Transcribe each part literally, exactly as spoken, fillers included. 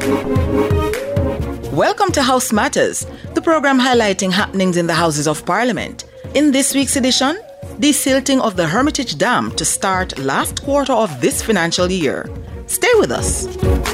Welcome to House Matters, the program highlighting happenings in the Houses of Parliament. In this week's edition, desilting of the Hermitage Dam to start last quarter of this financial year. Stay with us.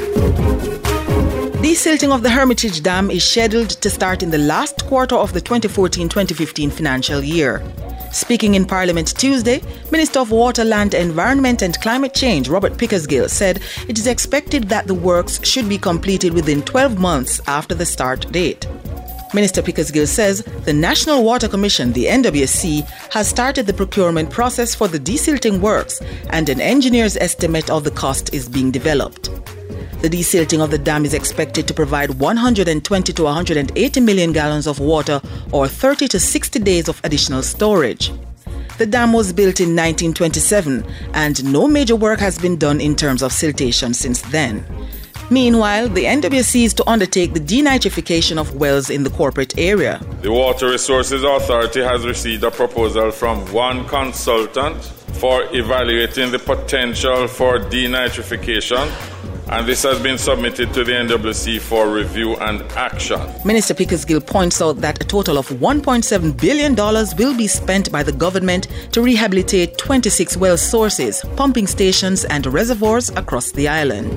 Desilting of the Hermitage Dam is scheduled to start in the last quarter of the twenty fourteen twenty fifteen financial year. Speaking in Parliament Tuesday, Minister of Water, Land, Environment and Climate Change, Robert Pickersgill, said it is expected that the works should be completed within twelve months after the start date. Minister Pickersgill says the National Water Commission, the N W C, has started the procurement process for the desilting works, and an engineer's estimate of the cost is being developed. The desilting of the dam is expected to provide one hundred twenty to one hundred eighty million gallons of water, or thirty to sixty days of additional storage. The dam was built in nineteen twenty-seven, and no major work has been done in terms of siltation since then. Meanwhile, the N W C is to undertake the denitrification of wells in the corporate area. The Water Resources Authority has received a proposal from one consultant for evaluating the potential for denitrification, and this has been submitted to the N W C for review and action. Minister Pickersgill points out that a total of one point seven billion dollars will be spent by the government to rehabilitate twenty-six well sources, pumping stations and reservoirs across the island.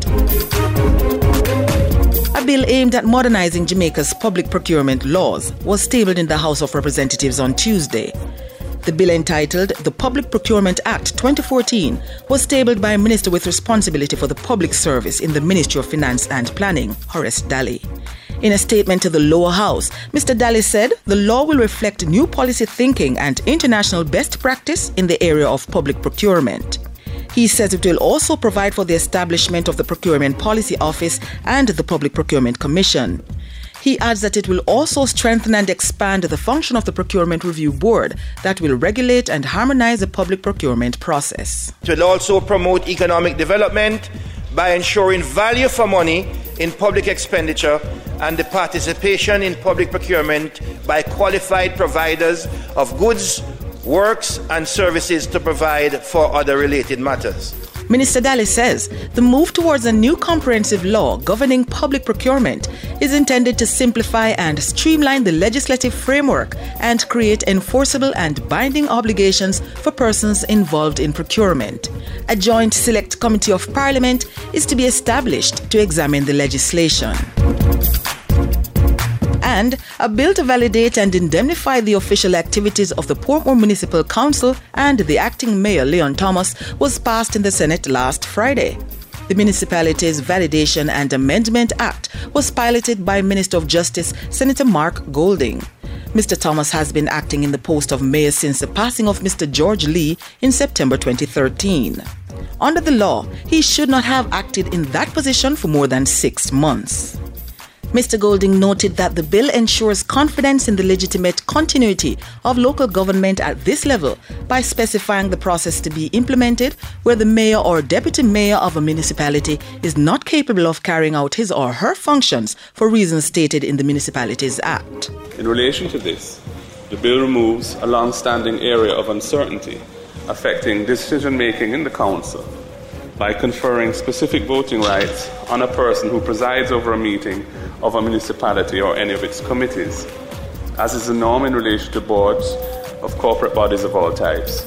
A bill aimed at modernizing Jamaica's public procurement laws was tabled in the House of Representatives on Tuesday. The bill, entitled the Public Procurement Act twenty fourteen, was tabled by a minister with responsibility for the public service in the Ministry of Finance and Planning, Horace Daly. In a statement to the lower house, Mister Daly said the law will reflect new policy thinking and international best practice in the area of public procurement. He says it will also provide for the establishment of the Procurement Policy Office and the Public Procurement Commission. He adds that it will also strengthen and expand the function of the Procurement Review Board that will regulate and harmonize the public procurement process. It will also promote economic development by ensuring value for money in public expenditure and the participation in public procurement by qualified providers of goods, works and services to provide for other related matters. Minister Daly says the move towards a new comprehensive law governing public procurement is intended to simplify and streamline the legislative framework and create enforceable and binding obligations for persons involved in procurement. A joint select committee of Parliament is to be established to examine the legislation. And a bill to validate and indemnify the official activities of the Portmore Municipal Council and the acting mayor, Leon Thomas, was passed in the Senate last Friday. The Municipalities Validation and Amendment Act was piloted by Minister of Justice, Senator Mark Golding. Mister Thomas has been acting in the post of mayor since the passing of Mister George Lee in September twenty thirteen. Under the law, he should not have acted in that position for more than six months. Mister Golding noted that the bill ensures confidence in the legitimate continuity of local government at this level by specifying the process to be implemented where the mayor or deputy mayor of a municipality is not capable of carrying out his or her functions for reasons stated in the Municipalities Act. In relation to this, the bill removes a long-standing area of uncertainty affecting decision-making in the council by conferring specific voting rights on a person who presides over a meeting of a municipality or any of its committees, as is the norm in relation to boards of corporate bodies of all types.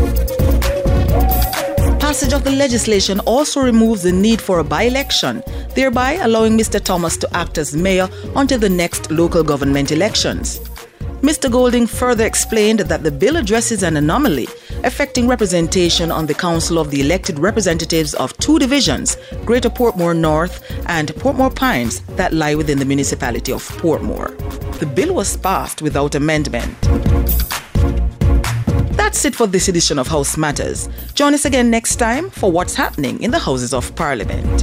Passage of the legislation also removes the need for a by-election, thereby allowing Mister Thomas to act as mayor until the next local government elections. Mister Golding further explained that the bill addresses an anomaly affecting representation on the Council of the elected representatives of two divisions, Greater Portmore North and Portmore Pines, that lie within the municipality of Portmore. The bill was passed without amendment. That's it for this edition of House Matters. Join us again next time for what's happening in the Houses of Parliament.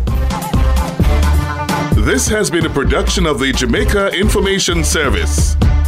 This has been a production of the Jamaica Information Service.